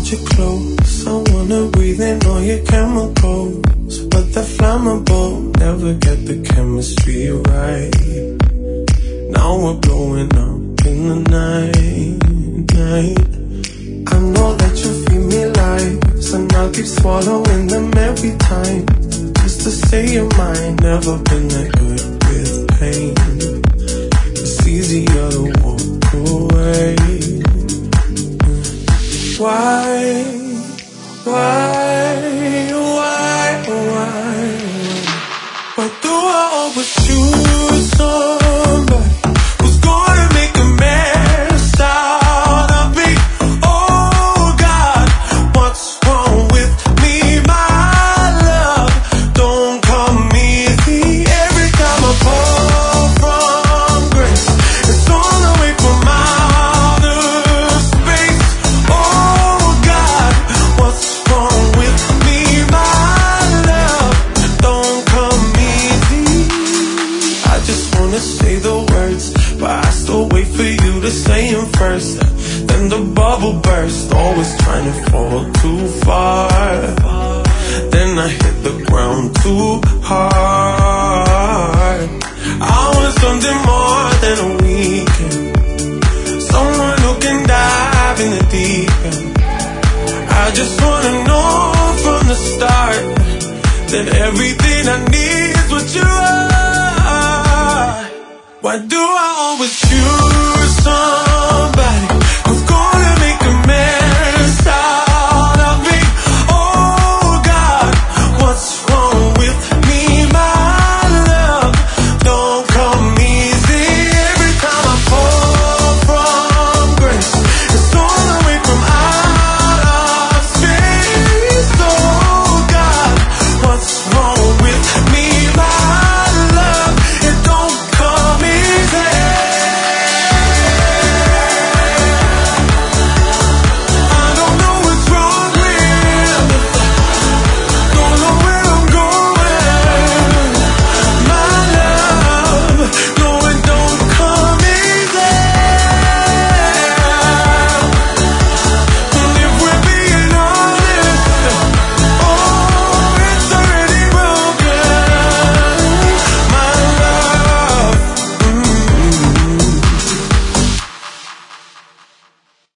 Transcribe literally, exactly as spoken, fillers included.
you close. I wanna breathe in all your chemicals, but they're flammable. Never get the chemistry right. Now we're blowing up in the night, night. I know that you feel me lies, and I'll keep swallowing them every time, just to say you're mine. Never been that good with pain. It's easier to walk away. Why, why, why, why, why do I always choose somebody who's gonna make a mess out of me? Oh God, what's wrong with me? My love, don't come easy. Every time I fall from grace, it's all away from outer space. Oh God, what's wrong with me? My love, don't come easy. I just wanna say the words, but I still wait for you to say them first. Then the bubble burst, always trying to fall too far. Then I hit the ground too hard. I want something more than a weekend, someone who can dive in the deep end. I just wanna know from the start that everything I need is what you are. Why do I always choose some